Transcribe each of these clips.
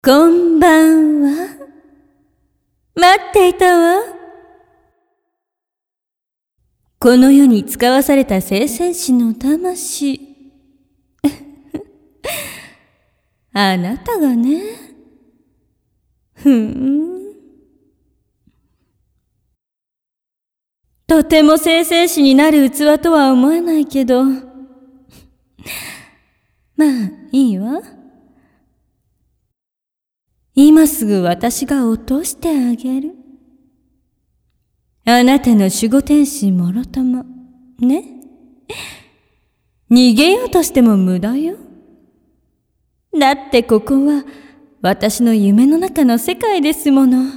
こんばんは。待っていたわ。この世に使わされた聖戦士の魂。あなたがね。とても聖戦士になる器とは思えないけど。まあ、いいわ。今すぐ私が落としてあげる。あなたの守護天使もろとも、ね。逃げようとしても無駄よ。だってここは私の夢の中の世界ですもの。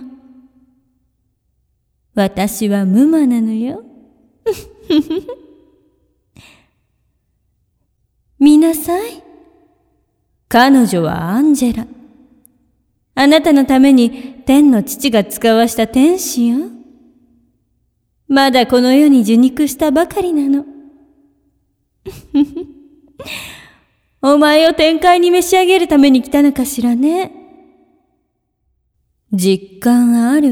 私は無魔なのよ。見なさい。彼女はアンジェラ。あなたのために天の父が使わした天使よ。まだこの世に受肉したばかりなの。お前を天界に召し上げるために来たのかしらね。実感ある？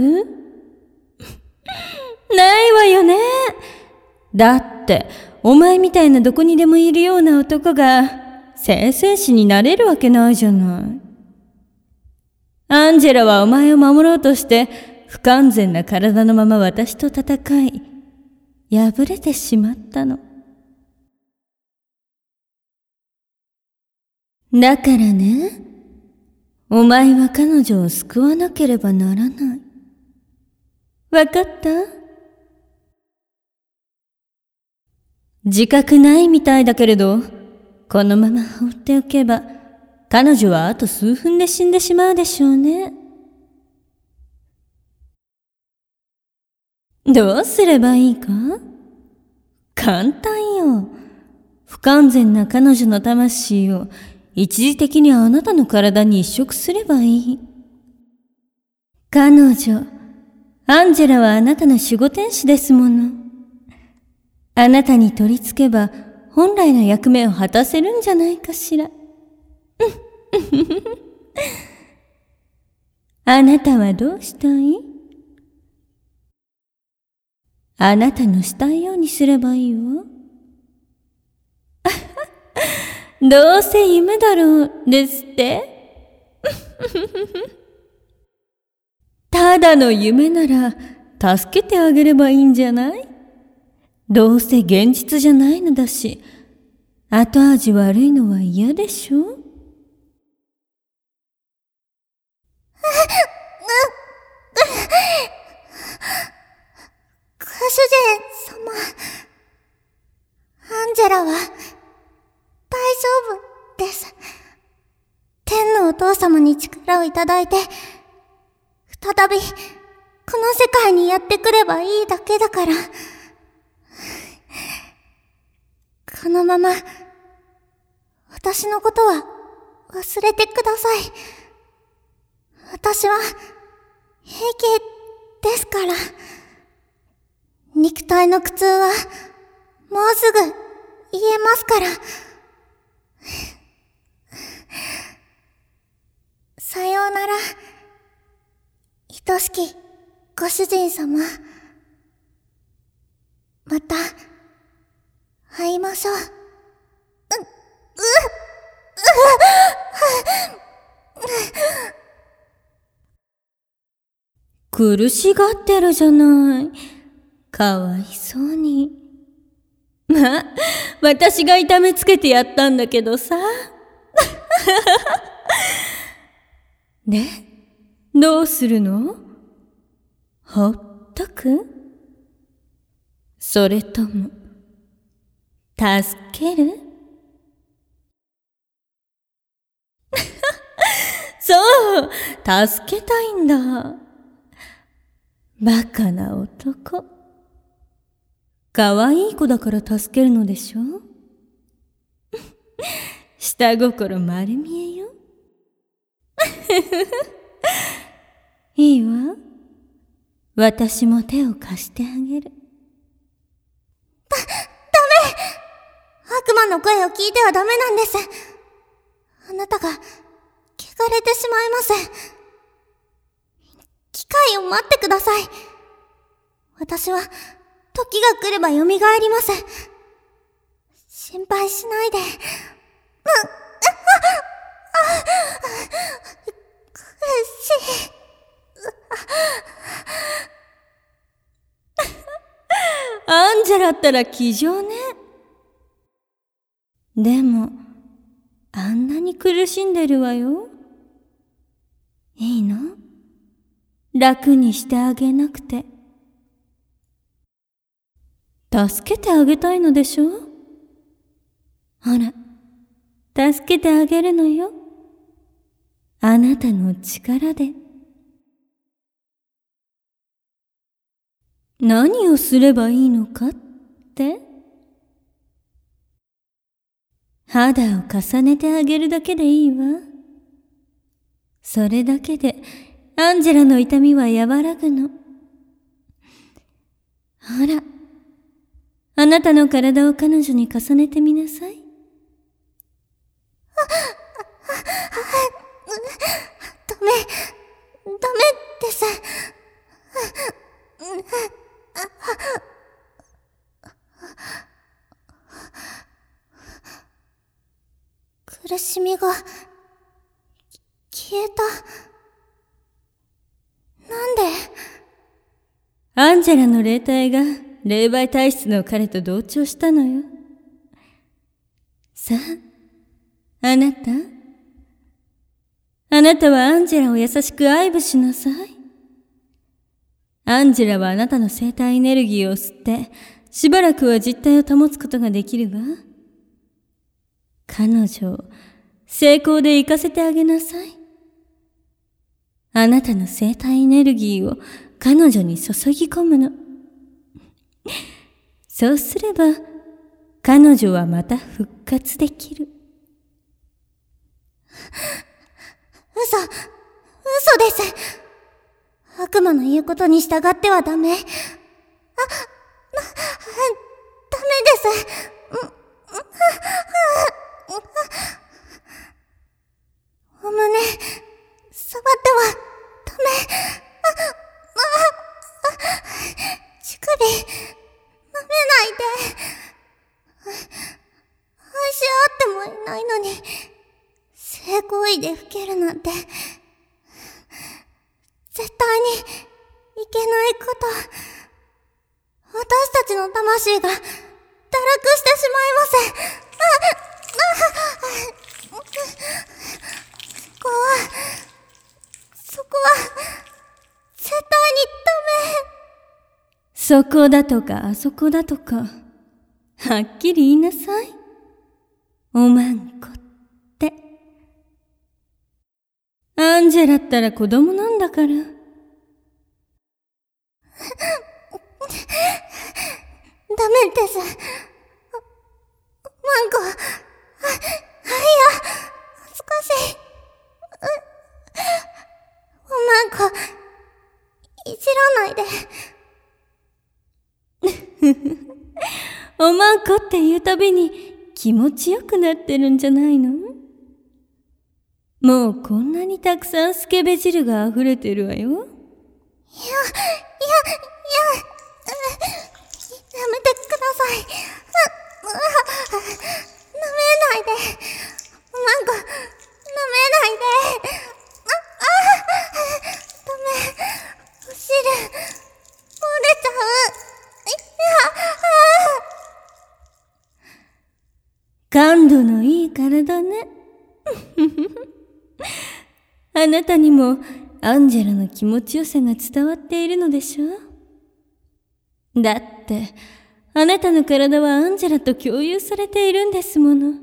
ないわよね。だって、お前みたいなどこにでもいるような男が聖戦士になれるわけないじゃない。アンジェラはお前を守ろうとして不完全な体のまま私と戦い、敗れてしまったの。だからね、お前は彼女を救わなければならない。わかった？自覚ないみたいだけれど、このまま放っておけば、彼女はあと数分で死んでしまうでしょうね。どうすればいいか？簡単よ。不完全な彼女の魂を一時的にあなたの体に移植すればいい。彼女、アンジェラはあなたの守護天使ですもの。あなたに取り付けば本来の役目を果たせるんじゃないかしら。あなたはどうしたい？あなたのしたいようにすればいいわ。どうせ夢だろうですって。ただの夢なら助けてあげればいいんじゃない？どうせ現実じゃないのだし、後味悪いのは嫌でしょ？ ご主人様、アンジェラは大丈夫です。天のお父様に力をいただいて、再びこの世界にやってくればいいだけだから。このまま私のことは忘れてください。私は平気ですから。肉体の苦痛はもうすぐ癒えますから。さようなら、愛しきご主人様。また会いましょう。 苦しがってるじゃない。かわいそうに。まあ、私が痛めつけてやったんだけどさ。で、どうするの？ほっとく？それとも、助ける？そう、助けたいんだ。バカな男。かわいい子だから助けるのでしょ？下心丸見えよ。いいわ。私も手を貸してあげる。 ダメ！悪魔の声を聞いてはダメなんです。あなたが怪かれてしまいます。機会を待ってください。私は、時が来れば蘇ります。心配しないで。苦しい。 アンジェラったら気丈ね。でも、あんなに苦しんでるわよ。いいの？楽にしてあげなくて。助けてあげたいのでしょ？ほら、助けてあげるのよ。あなたの力で。何をすればいいのかって？肌を重ねてあげるだけでいいわ。それだけでアンジェラの痛みは和らぐの。ほら、あなたの体を彼女に重ねてみなさい。 ダメです。苦しみが消えた。なんで？ アンジェラの霊体が霊媒体質の彼と同調したのよ。さあ、あなたはアンジェラを優しく愛撫しなさい。アンジェラはあなたの生体エネルギーを吸って、しばらくは実体を保つことができるわ。彼女を成功で生かせてあげなさい。あなたの生体エネルギーを彼女に注ぎ込むの。そうすれば、彼女はまた復活できる。 嘘です。悪魔の言うことに従ってはダメ。ダメです。お胸、触ってはダメ。乳首、舐めないで。愛し合ってもいないのに、性行為で老けるなんて、絶対にいけないこと。私たちの魂が堕落してしまいます。そこは、絶対にダメ。 そこだとかあそこだとか、はっきり言いなさい。おまんこって。アンジェラったら子供なんだから。 ダメです。マンコ、恥ずかしい。マンコ、いじらないで。 おまんこって言うたびに気持ちよくなってるんじゃないの？もうこんなにたくさんスケベ汁が溢れてるわよ。 やめてください。舐めないで。マンコ、舐めないで。ダメ。お汁、漏れちゃう。 感度のいい体ね。あなたにもアンジェラの気持ちよさが伝わっているのでしょう？だって、あなたの体はアンジェラと共有されているんですもの。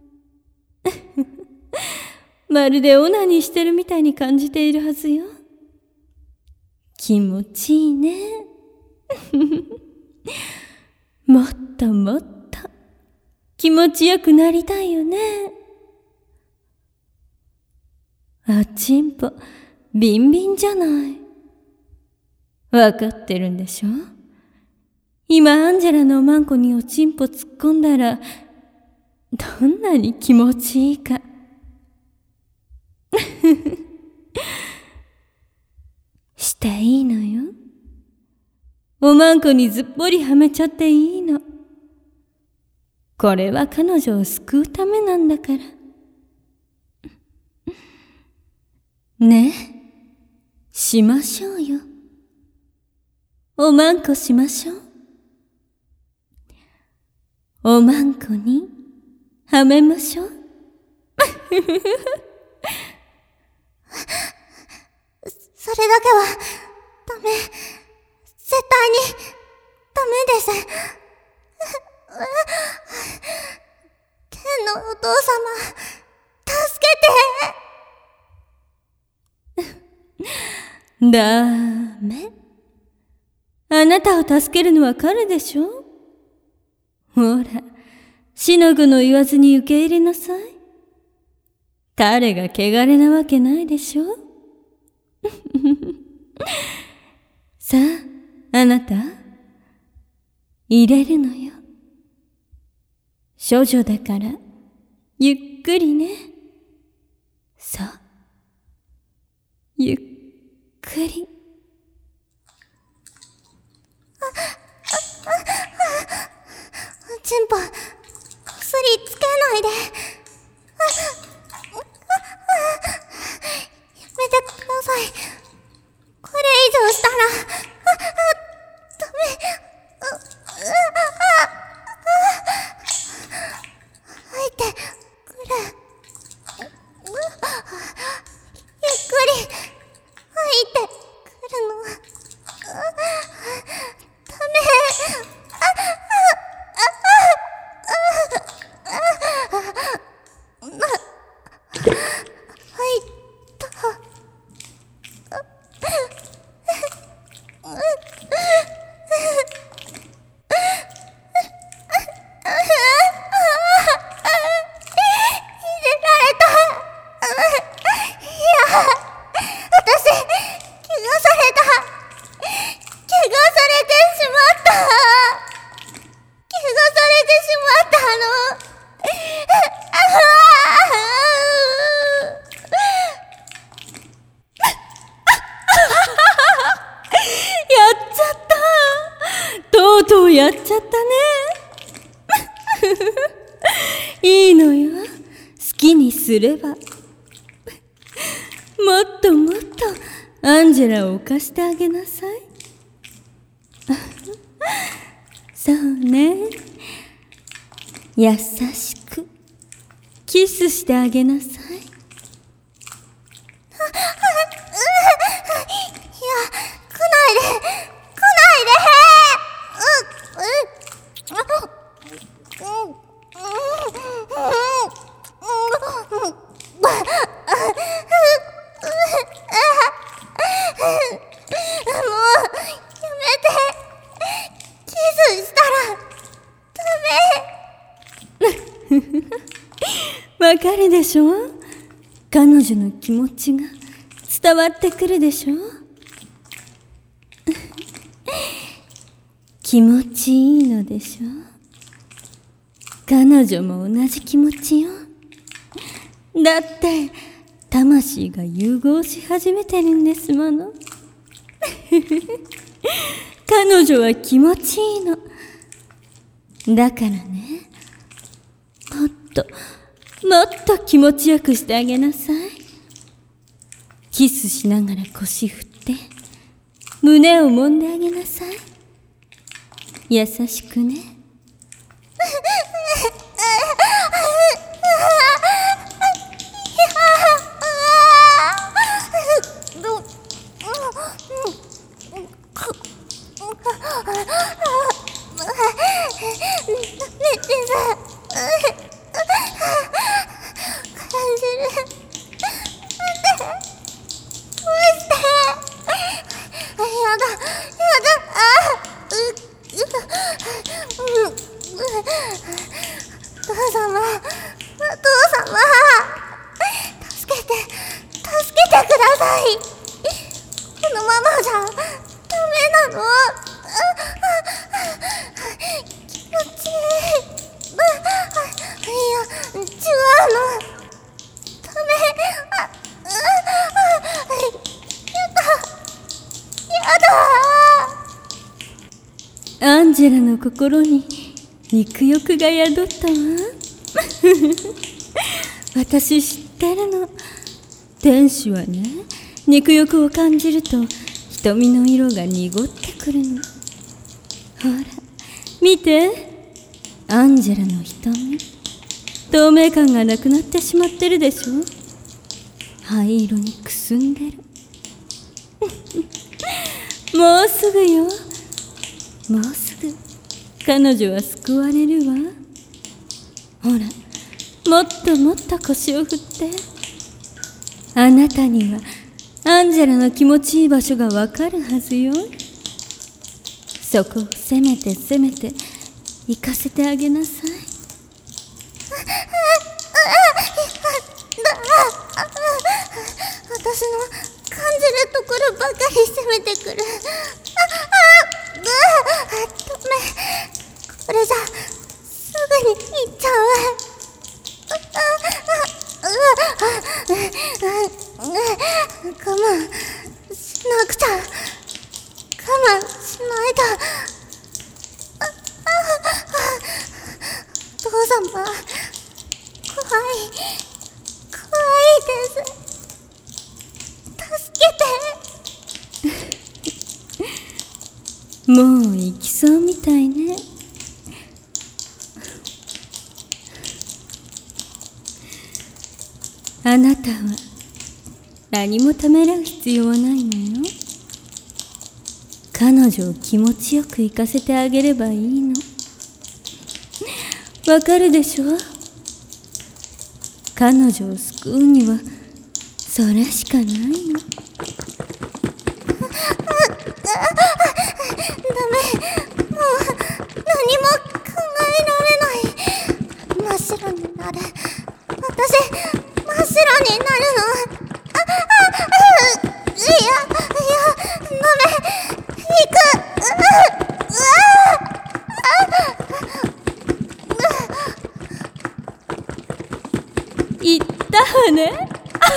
まるでオナニーしてるみたいに感じているはずよ。気持ちいいね。もっともっと気持ちよくなりたいよね。あちんぽ、ビンビンじゃない。わかってるんでしょ？今アンジェラのおまんこにおちんぽ突っ込んだら、どんなに気持ちいいか。 していいのよ。おまんこにずっぽりはめちゃっていいの。これは彼女を救うためなんだから。ねえ、しましょうよ。おまんこしましょう。おまんこにはめましょう。 それだけは、ダメ。絶対に、ダメです。天のお父様、助けて。 ダメ。あなたを助けるのは彼でしょ。ほら、しのぐの言わずに受け入れなさい。彼が汚れなわけないでしょ。さあ、あなた、入れるのよ。処女だから、ゆっくりね。そう。ゆっくり。 チンポ、薬つけないで。やめてください。これ以上したら、ダメ。入ってくる。ゆっくり入ってくるの。ダメ。 やっちゃったね。いいのよ。好きにすれば。もっともっとアンジェラを犯してあげなさい。そうね。優しくキスしてあげなさい。わかるでしょ？彼女の気持ちが伝わってくるでしょ？気持ちいいのでしょ？彼女も同じ気持ちよ。だって魂が融合し始めてるんですもの。彼女は気持ちいいの。だからね、もっと気持ちよくしてあげなさい。キスしながら腰振って胸を揉んであげなさい。優しくね。 やだ。 ジェラの心に肉欲が宿ったわ。私知ってるの。天使はね、肉欲を感じると瞳の色が濁ってくるの。ほら見て、アンジェラの瞳、透明感がなくなってしまってるでしょ。灰色にくすんでる。もうすぐよ、もうすぐ彼女は救われるわ。ほら、もっともっと腰を振って。あなたにはアンジェラの気持ちいい場所がわかるはずよ。そこをせめて行かせてあげなさい。 私の感じるところばかり攻めてくる。ダメ。これじゃすぐに行っちゃう。我慢しなくちゃ。我慢しないと。お父様、怖いです。助けて。 もう行きそうみたいね。あなたは何もためらう必要はないのよ。彼女を気持ちよく行かせてあげればいいの。わかるでしょ。彼女を救うにはそれしかないの。 ダメ。もう何も考えられない。真っ白になる。私、真っ白になるの。いや、ダメ。行く。 言ったわね。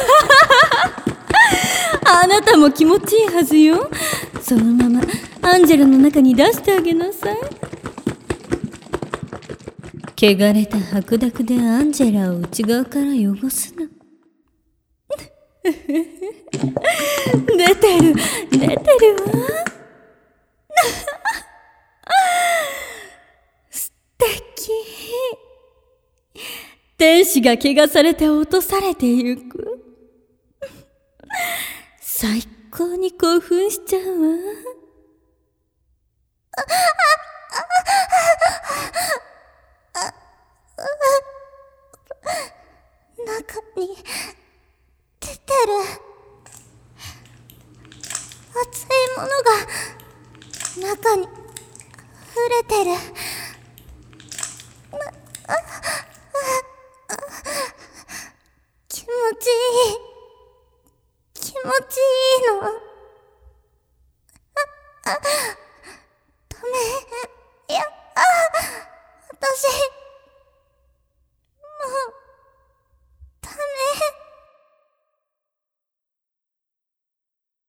あなたも気持ちいいはずよ。そのままアンジェラの中に出してあげなさい。汚れた白濁でアンジェラを内側から汚すの。出てるわ。素敵。天使が汚されて落とされてゆく。最高に興奮しちゃうわ。 中に出てる。熱いものが中に溢れてる。